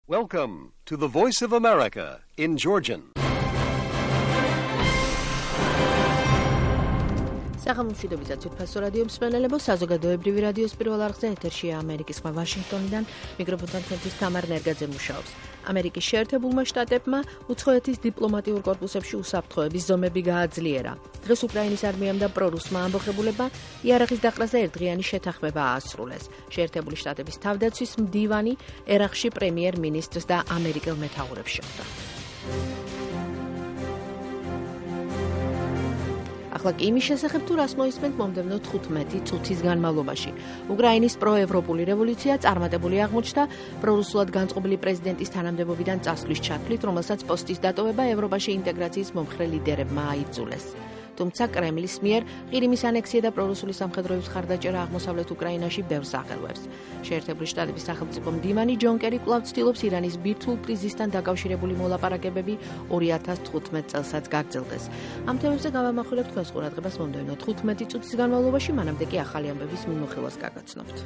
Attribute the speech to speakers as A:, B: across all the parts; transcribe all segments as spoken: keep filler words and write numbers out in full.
A: Welcome to the Voice of America in Georgian.
B: სახელმწიფოებისა ცურფასო რადიო მსმენელებო, საზოგადოებრივი რადიოს პირველ არხზე ეთერშია ამერიკის ხმა ვაშინგტონიდან, მიკროფონთან თემთვის თამარ ნერგაძე მუშაობს. ამერიკის შეერთებულმა შტატებმა უცხოეთის დიპლომატიურ კორპუსებში უსაფრთხოების ზომები გააძლიერა. დღეს უკრაინის არმიამ და პრორუსმა ამბოხებულებმა იარაღის დაყრაზე ერთდღიანი შეთანხმება აასრულეს. შეერთებული შტატების თავდაცვის მდივანი ერაყში პრემიერ-მინისტრს და ამერიკელ მეთაურებს შეხვდა. ახლა კი იმის შესახებ თუ რას მოისმენთ მომდევნო თხუთმეტი წუთის განმავლობაში. უკრაინის პროევროპული რევოლუცია წარმატებული აღმოჩნდა პრორუსულად განწყობილი პრეზიდენტის თანამდებობიდან წასვლის ჩათვლით, რომელსაც პოსტის დატოვება ევროპაში ინტეგრაციის მომხრე ლიდერებმა აიძულეს. თუმცა კრემლის მიერ ყირიმის ანექსია და პრორუსული სამხედროების ხარდაჭერა აღმოსავლეთ უკრაინაში ბევრს აღელვებს. შეერთებული შტატების სახელმწიფო მდივანი ჯონ კერი კვლავ ცდილობს ირანის ბირთვულ კრიზისთან დაკავშირებული მოლაპარაკებები ორი ათას თხუთმეტ წელსაც გაგრძელდეს. ამ თემებზე გავამახვილებთ თქვენს ყურადღებას მომდევნო თხუთმეტი წუთის განმავლობაში, მანამდე კი ახალი ამბების მიმოხილვას გაგაცნობთ.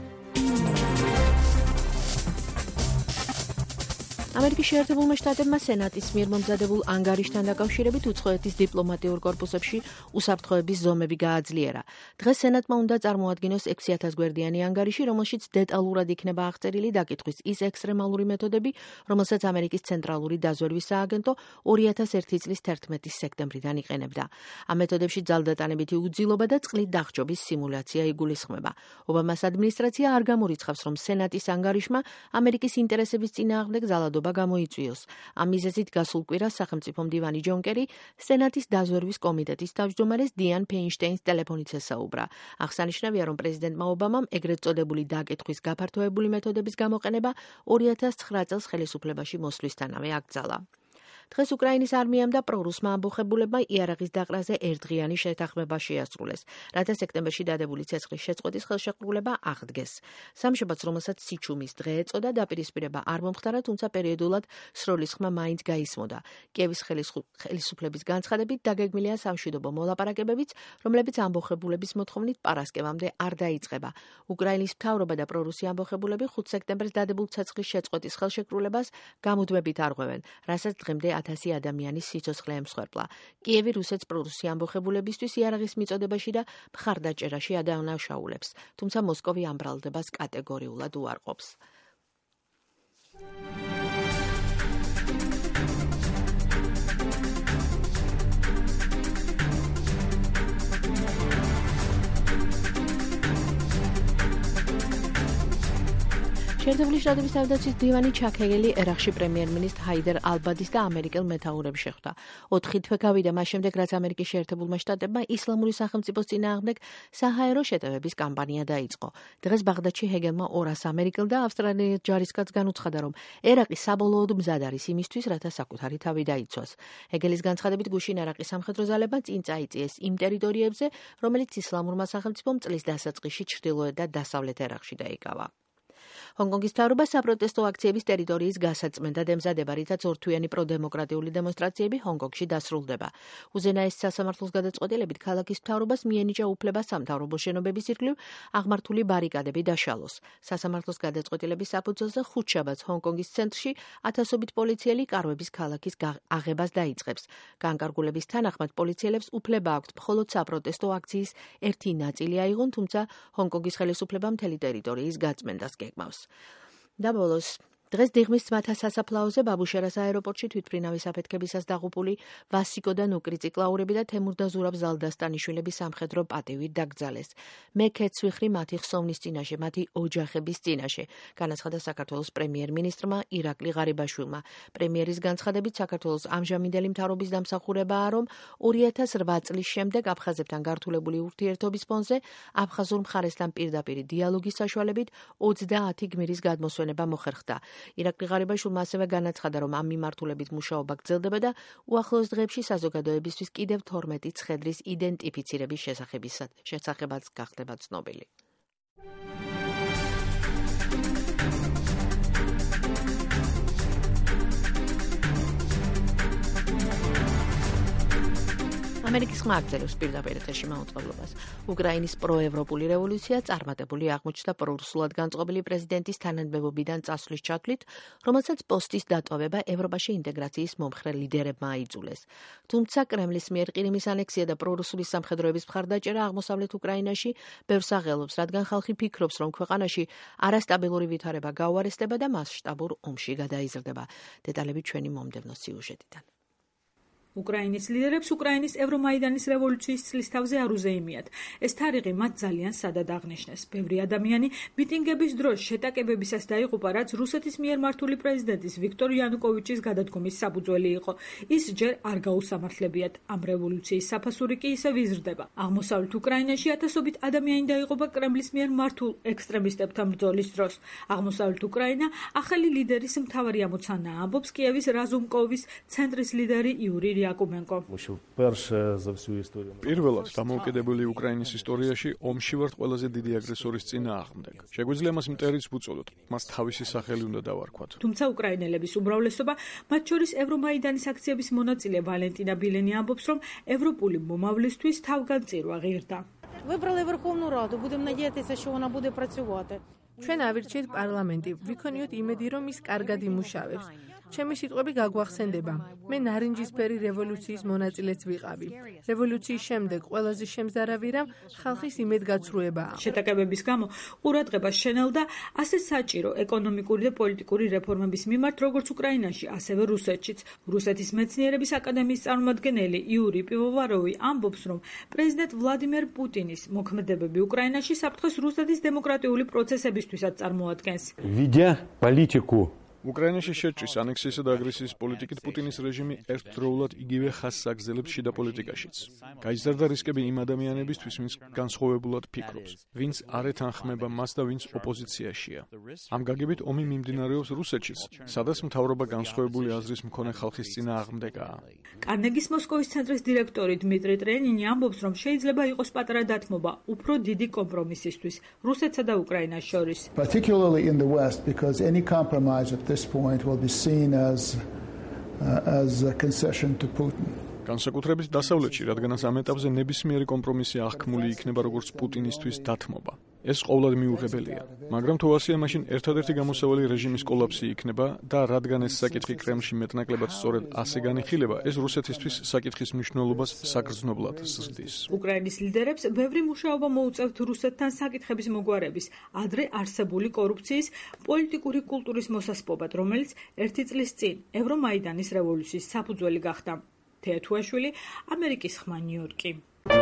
B: ამერიკის შეერთებულმა შტატებმა სენატის მიერ მომზადებულ ანგარიშთან დაკავშირებით უცხოეთის დიპლომატიურ კორპუსებში უსაფრთხოების ზომები გააძლიერა. დღეს სენატმა უნდა წარმოადგინოს ექვსი ათას გვერდიანი ანგარიში, რომელშიც დეტალურად იქნება აღწერილი დაკითხვის ის ექსტრემალური მეთოდები, რომელსაც ამერიკის ცენტრალური დაზვერვის სააგენტო ორი ათას ერთი წლის თერთმეტი სექტემბრიდან იყენებდა. ამ მეთოდებში ძალდატანებითი უძილობა და წყლით დახრჯობის სიმულაცია იგულისხმება. ობამას ადმინისტრაცია არ გამორიცხავს, რომ სენატის ანგარიშმა ამერიკის ინტერესების წინააღმდეგ ძალადობა გამოიწვიოს. ამ მიზეზით გასულ კვირას სახელმწიფო მდივანი ჯონ კერი სენატის დაზვერვის კომიტეტის თავმჯდომარეს დიან ფეინშტეინს ტელეფონით ესაუბრა. აღსანიშნავია, რომ პრეზიდენტმა ობამამ ეგრეთ წოდებული დაკითხვის გაფართოებული მეთოდების გამოყენება ორი ათას ცხრა წელს ხელისუფლებაში მოსვლისთანავე აკრძალა. დღეს უკრაინის არმიამ და პრორუსმა ამბოხებულებმა იარაღის დაყრაზე ერთდღიანი შეთანხმება შეასრულეს, რათა სექტემბერში დადებული ცეცხლის შეწყვეტის ხელშეკრულება აღდგეს. სამშაბათს, რომელსაც სიჩუმის დღე ეწოდა, დაპირისპირება არ მომხდარა, თუმცა პერიოდულად სროლის ხმა მაინც გაისმოდა. კიევის ხელისუფლების განცხადებით დაგეგმილია სამშვიდობო მოლაპარაკებებიც, რომლებიც ამბოხებულების მოთხოვნით პარასკევამდე არ დაიწყება. უკრაინის მთავრობა და პრორუსი ამბოხებულები ხუთ სექტემბერს დადებულ ცეცხლის შეწყვეტის ხელშეკრულებას გამუდმებით არღვევენ, რასაც დღემდე ათასი ადამიანის სიცოცხლე ემსხვერპლა. კიევი რუსეთს პრორუსი ამბოხებულებისთვის იარაღის მიწოდებაში და მხარდაჭერაში ადანაშაულებს, თუმცა მოსკოვი ამ ბრალდებას კატეგორიულად უარყოფს. შეერთებული შტატების თავდაცვის მდივანი ჩაკ ჰეგელი ერაყში პრემიერ-მინისტრ ჰაიდერ ალ-ბადის და ამერიკელ მეთაურებს შეხვდა. ოთხი თვე გავიდა მას შემდეგ, რაც ამერიკის შეერთებულმა შტატებმა ისლამური სახელმწიფოს წინააღმდეგ საჰაერო შეტევების კამპანია დაიწყო. დღეს ბაღდადში ჰეგელმა ორას ამერიკელ და ავსტრალიელ ჯარისკაცს განუცხადა, რომ ერაყი საბოლოოდ მზად არის იმისთვის, რათა საკუთარი თავი დაიცვას. ჰეგელის განცხადებით, გუშინ ერაყის სამხედრო ძალებმა წინ წაიწიეს იმ ტერიტორიებზე, რომელიც ისლამურმა სახელმწიფომ წლის დასაწყისში ჩრდილოეთ და დასავლეთ ერაყში დაიკავა. ჰონკონგის მთავრობა საპროტესტო აქციების ტერიტორიის გასაწმენდად ემზადება, რითაც ორთვიანი პროდემოკრატიული დემონსტრაციები ჰონკონგში დასრულდება. უზენაეს სასამართლოს გადაწყვეტილებით ქალაქის მთავრობას მიენიჭა უფლება სამთავრობო შენობების ირგვლივ აღმართული ბარიკადები დაშალოს. სასამართლოს გადაწყვეტილების საფუძველზე ხუთშაბათს ჰონკონგის ცენტრში ათასობით პოლიციელი კარვების ქალაქის აღებას დაიწყებს. განკარგულების თანახმად პოლიციელებს უფლება აქვთ მხოლოდ საპროტესტო აქციის ერთი ნაწილი აიღონ, თუმცა ჰონკონგის ხელისუფლება მთელი ტერიტორიის გაწმენდას გეგმავს. და ბოლოს დღეს დიღმის ძმათა სასაფლაოზე ბაბუშერას აეროპორტში თვითმფრინავის აფეთქებისას დაღუპული ვასიკო და ნუკრი ციკლაურები და თემურ და ზურაბ ზალდასტანიშვილების სამხედრო პატივით დაკრძალეს. მე ქეთს ვიხრი მათი ხსოვნის წინაშე, მათი ოჯახების წინაშე, განაცხადა საქართველოს პრემიერ-მინისტრმა ირაკლი ღარიბაშვილმა. პრემიერის განცხადებით, საქართველოს ამჟამინდელი მთავრობის დამსახურებაა, რომ ორი ათას რვა წლის შემდეგ აფხაზებთან გართულებული ურთიერთობის ფონზე აფხაზურ მხარესთან პირდაპირი დიალოგის საშუალებით ოცდაათი გმირის გადმოსვენება მოხერხდა. ირაკლი ღარიბაშვილმა ასევე განაცხადა, რომ ამ მიმართულებით მუშაობა გრძელდება და უახლოეს დღეებში საზოგადოებისთვის კიდევ თორმეტი ცხედრის იდენტიფიცირების შესახებაც გახდება ცნობილი. ამერიკის ხმა აგრძელებს პირდაპირ ეთერში მაუწყებლობას. უკრაინის პროევროპული რევოლუცია წარმატებული აღმოჩნდა პრორუსულად განწყობილი პრეზიდენტის თანამდებობიდან წასვლის ჩათვლით, რომელსაც პოსტის დატოვება ევროპაში ინტეგრაციის მომხრე ლიდერებმა აიძულეს. თუმცა კრემლის მიერ ყირიმის ანექსია და პრორუსული სამხედროების მხარდაჭერა აღმოსავლეთ უკრაინაში ბევრს აღელვებს, რადგან ხალხი ფიქრობს, რომ ქვეყანაში არასტაბილური ვითარება გაუარესდება და მასშტაბურ ომში გადაიზრდება. დეტალები ჩვენი მომდევნო სიუჟეტიდან.
C: უკრაინის ლიდერებს უკრაინის ევრომაიდანის რევოლუციის წლის თავზე არ უზეიმიათ. ეს თარიღი მათ ძალიან სადად აღნიშნეს. ბევრი ადამიანი მიტინგების დროს შეტაკებებისას დაიღუპა, რაც რუსეთის მიერ მართული პრეზიდენტის ვიქტორ იანუკოვიჩის გადადგომის საფუძველი იყო. ის ჯერ არ გაუსამართლებიათ. ამ რევოლუციის საფასური კი ისევ იზრდება. აღმოსავლეთ უკრაინაში ათასობით ადამიანი დაიღუპა კრემლის მიერ მართულ ექსტრემისტებთან ბრძოლის დროს. აღმოსავლეთ უკრაინა ახალი ლიდერის მთავარი ამოცანაა, ამბობს კიევის რაზუმკოვის ცენტრის ლიდერი იური
D: პირველად დამოუკიდებელი უკრაინის ისტორიაში ომში ვართ ყველაზე დიდი აგრესორის წინააღმდეგ. შეგვიძლია მას მტერიც ვუწოდოთ, მას თავისი სახელი უნდა დავარქვათ.
C: თუმცა უკრაინელების უმრავლესობა, მათ შორის ევრომაიდანის აქციების მონაწილე ვალენტინა ბილენი ამბობს, რომ ევროპული მომავლისთვის თავგანწირვა ღირდა.
E: Вибрали Верховну Раду, будемо надіятися, що вона буде працювати.
F: ჩვენ ავირჩიეთ პარლამენტი, ვიქონიოთ იმედი, რომ ის კარგად იმუშავებს. ჩემი სიტყვები გაგვახსენდება. მე ნარინჯისფერი რევოლუციის მონაწილეც ვიყავი. რევოლუციის შემდეგ ყველაზე შემზარავი რამ ხალხის იმედგაცრუებაა.
C: შეტაკებების გამო ყურადღება შენელდა ასე საჭირო ეკონომიკური და პოლიტიკური რეფორმების მიმართ, როგორც უკრაინაში, ასევე რუსეთშიც. რუსეთის მეცნიერების აკადემიის წარმომადგენელი იური პივოვაროვი ამბობს, რომ პრეზიდენტ ვლადიმერ პუტინის მოქმედებები უკრაინაში საფრთხეს რუსეთის დემოკრატიული პროცესებისთვისაც წარმოადგენს.
G: Ведя политику
D: უკრაინაში შეჭრის ანექსიისა და აგრესიის პოლიტიკით პუტინის რეჟიმი ერთდროულად იგივე ხაზს აგზელებს შიდა პოლიტიკაშიც. გაიზარდა რისკები იმ ადამიანებისთვის, ვინც განსხვავებულად ფიქრობს, ვინც არ ეთანხმება მას და ვინც ოპოზიციაშია. ამ გაგებით ომი მიმდინარეობს რუსეთშიც, სადაც მთავრობა განსხვავებული აზრის მქონე ხალხის წინააღმდეგაა.
C: კარნეგის მოსკოვის ცენტრის დირექტორი დმიტრი ტრენინი ამბობს, რომ შეიძლება იყოს პატარა დათმობა უფრო დიდი კომპრომისისთვის რუსეთსა და უკრაინას შორის.
H: Particularly in the West, because any compromise at this point will be seen as uh, as a concession to Putin.
D: განსაკუთრებით დასავლეთში, რადგანაც ამ ეტაპზე ნებისმიერი კომპრომისი აღქმული იქნება როგორც პუტინისთვის დათმობა. ეს ყოვლად მიუღებელია. მაგრამ თუ ასეა, მაშინ ერთადერთი გამოსავალი რეჟიმის კოლაფსი იქნება და რადგან ეს საკითხი კრემლში მეტნაკლებად სწორედ ასე განიხილება, ეს რუსეთისთვის საკითხის მნიშვნელობას საგრძნობლად ზრდის.
C: უკრაინის ლიდერებს ბევრი მუშაობა მოუწევთ რუსეთთან საკითხების მოგვარების, ადრე არსებული კორუფციის, პოლიტიკური კულტურის მოსასპობად, რომელიც ერთი წლის წინ ევრომაიდანის რევოლუციის საფუძველი გახდა. თეათუაშვილი, ამერიკის ხმა, ნიუ-იორკი.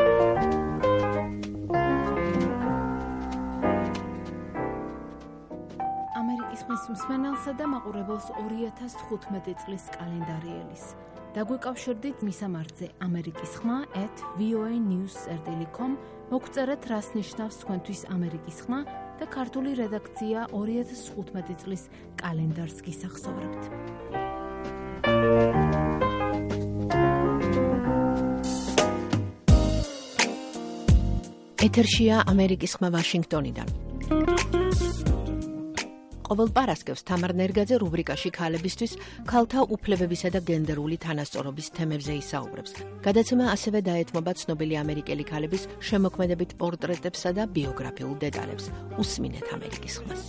I: ამერიკის ხმის მსმენელსა და მაყურებელს ორი ათას თხუთმეტი წლის კალენდარი ელის. დაგვიკავშირდით მისამართზე ამერიკის ხმა at v o a news dot com, მოგწერეთ რას ნიშნავს თქვენთვის ამერიკის ხმა და ქართული რედაქცია ორი ათას თხუთმეტი წლის კალენდარს გისახსოვრებთ.
B: ეთერშია ამერიკის ხმა ვაშინგტონიდან. ყოველ პარასკევს თამარ ნერგაძე რუბრიკაში ქალებისთვის ქალთა უფლებებისა და გენდერული თანასწორობის თემებზე ისაუბრებს. გადაცემა ასევე დაეთმობა ცნობილი ამერიკელი ქალების შემოქმედებით პორტრეტებსა და ბიოგრაფიულ დეტალებს. უსმინეთ ამერიკის ხმას.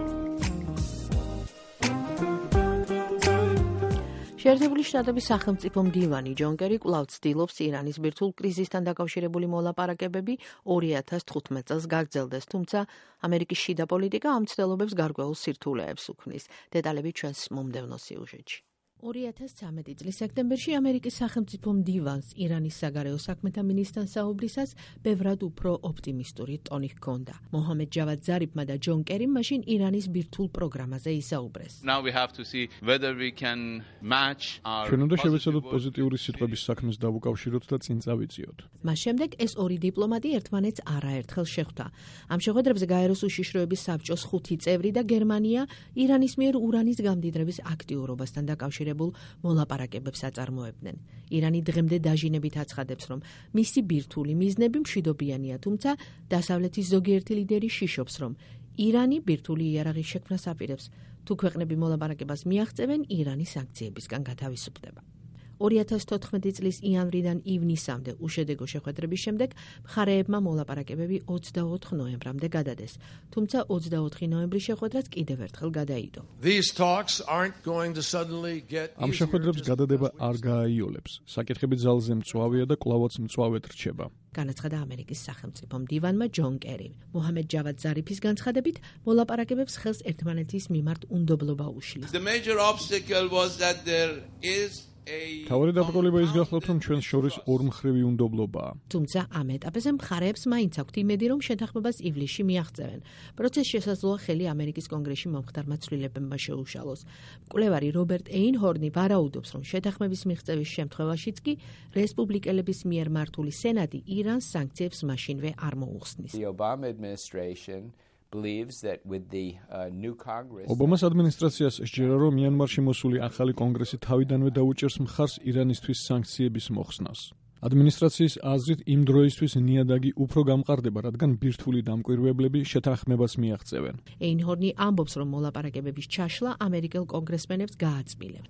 B: შეერთებული შტატების სახელმწიფო მდივანი ჯონ კერი კვლავ ცდილობს ირანის ბირთვულ კრიზისთან დაკავშირებული მოლაპარაკებები ორი ათას თხუთმეტ წელს გაგრძელდეს, თუმცა ამერიკის შიდა პოლიტიკა ამ ცდილობებს გარკვეულ სირთულეებს უქმნის. დეტალები ჩვენს მომდევნო სიუჟეტში. ორი ათას ცხრამეტი წლის სექტემბერში ამერიკის სახელმწიფო მდივანს ირანის საგარეო საქმეთა მინისტრთან საუბრისას ბევრად უფრო ოპტიმისტური ტონი ჰქონდა. მოჰამედ ჯავად ზარიფმა და ჯონ კერიმ მაშინ ირანის ბირთვულ პროგრამაზე ისაუბრეს.
D: ჩვენ უნდა შევეცადოთ პოზიტიური სიტყვების საქმეს დავუკავშიროთ და წინ წავიწიოთ.
B: მას შემდეგ ეს ორი დიპლომატი ერთმანეთს არაერთხელ შეხვდა. ამ შეხვედრებზე გაეროს უშიშროების საბჭოს ხუთი წევრი და გერმანია ირანის მიერ ურანის გამდიდრების აქტიურობასთან დაკავშირებულ მოლაპარაკებებს აწარმოებდნენ. ირანი დღემდე დაჟინებით აცხადებს, რომ მისი ბირთვული მიზნები მშვიდობიანია, თუმცა დასავლეთის ზოგიერთი ლიდერი შიშობს, რომ ირანი ბირთვული იარაღის შექმნას აპირებს. თუ ქვეყნები მოლაპარაკებას მიაღწევენ, ირანი სანქციებისგან გათავისუფლდება. ორი ათას თოთხმეტი წლის იანვრიდან ივნისამდე უშედეგო შეხვედრების შემდეგ მხარეებმა მოლაპარაკებები ოცდაოთხ ნოემბრამდე გადადეს, თუმცა ოცდაოთხი ნოემბრის შეხვედრაც კიდევ ერთხელ გადაიდო.
D: ამ შეხვედრებს გადადება არ გააიოლებს. საკითხები ძალზე მწვავეა და კვლავაც მწვავედ რჩება.
B: განაცხადა ამერიკის სახელმწიფო მდივანმა ჯონ კერიმ. მოჰამედ ჯავად ზარიფის განცხადებით, მოლაპარაკებებს ხელს ერთმანეთის მიმართ უნდობლობა უშლის.
D: თავარი დაბრკოლება ის გახლავთ, რომ ჩვენს შორის ორმხრივი უნდობლობაა.
B: თუმცა ამ ეტაპზე მხარეებს მაინც აქვთ იმედი, რომ შეთანხმებას ივლისში მიაღწევენ. პროცესს შესაძლოა ხელი ამერიკის კონგრესში მომხდარმა ცვლილებებმა შეუშალოს. მკვლევარი რობერტ ეინჰორნი ვარაუდობს, რომ შეთანხმების მიღწევის შემთხვევაშიც კი რესპუბლიკელების მიერ მართული სენატი ირანს სანქციებს მაშინვე არ მოუხსნის.
D: ობამას ადმინისტრაციას სჯერა, რომ მიანმარში მოსული ახალი კონგრესი თავიდანვე დაუჭერს მხარს ირანისთვის სანქციების მოხსნას. ადმინისტრაციის აზრით იმ დროისთვის ნიადაგი უფრო გამყარდება, რადგან ბირთვული დამკვირვებლები შეთანხმებას მიაღწევენ.
B: ეინჰორნი ამბობს, რომ მოლაპარაკებების ჩაშლა ამერიკელ კონგრესმენებს გააწმილებს.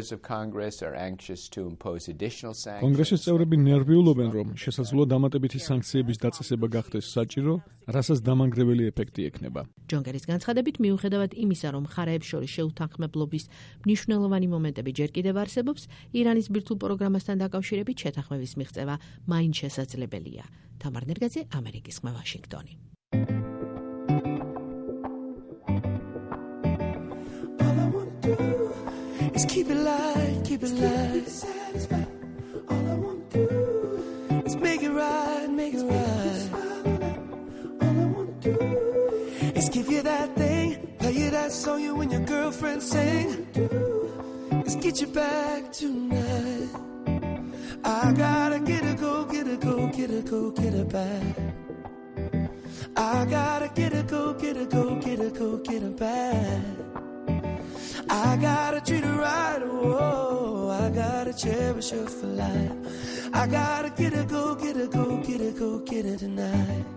D: კონგრესის წევრები ნერვიულობენ, რომ შესაძლოა დამატებითი სანქციების დაწესება გახდეს საჭირო, რასაც დამანგრეველი ეფექტი ექნება.
B: ჯონ კერის განცხადებით, მიუხედავად იმისა, რომ მხარეებს შორის შეუთანხმებლობის მნიშვნელოვანი მომენტები ჯერ კიდევ არსებობს, ირანის ბირთვულ პროგრამასთან დაკავშირებით შეთანხმების მიღწევა მაინც შესაძლებელია. თამარ ნერგაძე, ამერიკის ხმა, ვაშინგტონი.
J: Keep it light, keep it light. All I want to do is make it right, make it right. All I want to do is give you that thing, play you that song you and your girlfriend sing. Is get you back tonight. I gotta get it, go, get it, go, get it, go, get it back. I gotta get it, go, get it, go, get it, go, get it back. I gotta treat her right, oh, I gotta cherish her for life. I gotta get it, go, get it, go, get it, go, get it tonight.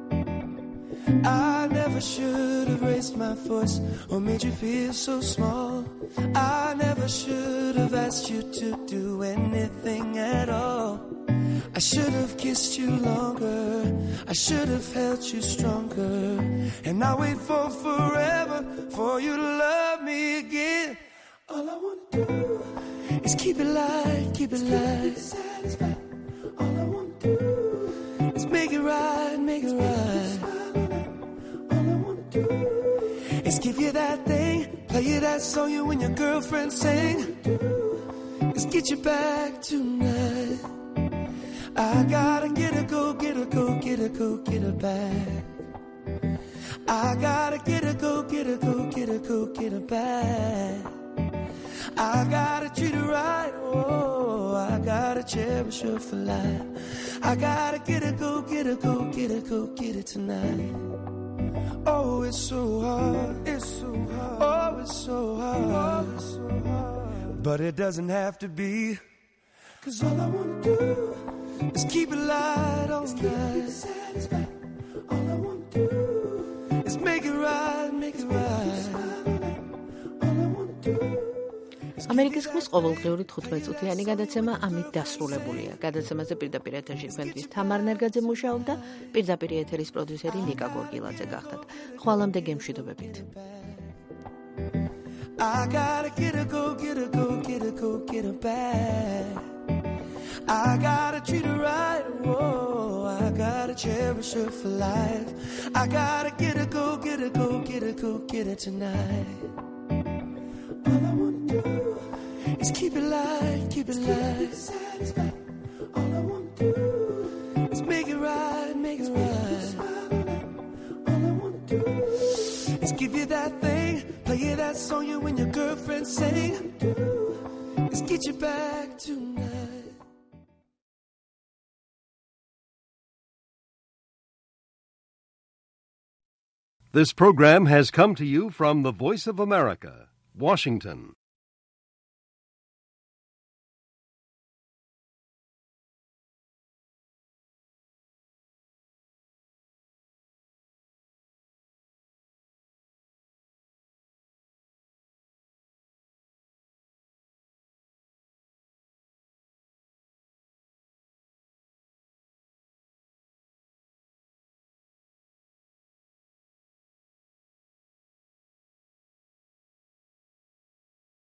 J: I never should have raised my voice or made you feel so small. I never should have asked you to do anything at all. I should have kissed you longer, I should have held you stronger. And I wait for forever for you to love me again. All I wanna do is keep it light, keep it light. All I wanna do is make it right, make it right. All I wanna do is give you that thing, play you that song you and your girlfriend sing. Is get you back tonight. I gotta get it, go, get it, go, get it, go, get it back. I gotta get it, go, get it, go, get it, go, get it back. I gotta treat her right, oh, I gotta cherish her for life. I gotta get it, go, get it, go, get it, go, get it tonight. Oh, it's so hard, it's so hard, oh, it's so hard, oh, it's so hard. But it doesn't have to be, 'cause all I wanna do is keep it light all night. All I want to do is make it right, make it right. All I want to do.
B: ამერიკის ხმის ყოველდღიური თხუთმეტ წუთიანი გადაცემა ამით დასრულებულია. გადაცემაზე პირდაპირ ეთერში თქვენთვის თამარ ნერგაძე მუშაობდა, პირდაპირ ეთერის პროდიუსერი ნიკა გორგილაძე გახდათ. ხვალამდე გემშვიდობებით.
J: I gotta get it, go, get it, go, get it, go, get it back. I gotta treat her right, whoa, I gotta cherish her for life. I gotta get it, go, get it, go, get it, go, get it tonight. All I wanna do is keep it light, keep it light. All I wanna do is make it right, make it right. All I wanna do is give you that thing, play you that song you and your girlfriend sing. Is get you back tonight.
A: This program has come to you from the Voice of America, Washington.